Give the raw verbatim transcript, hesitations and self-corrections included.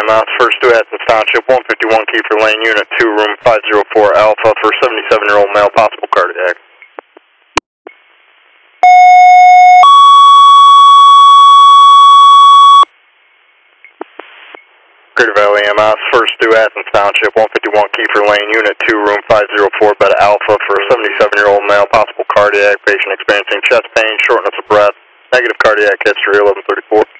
M S, first to Athens Township, one fifty-one Kiefer Lane, Unit two, Room five oh four Alpha for seventy-seven-year-old male, possible cardiac. Greater Valley M S, first to Athens Township, one fifty-one Kiefer Lane, Unit two, Room five oh four Beta Alpha for seventy-seven-year-old male, possible cardiac, patient experiencing chest pain, shortness of breath, negative cardiac history, eleven thirty-four.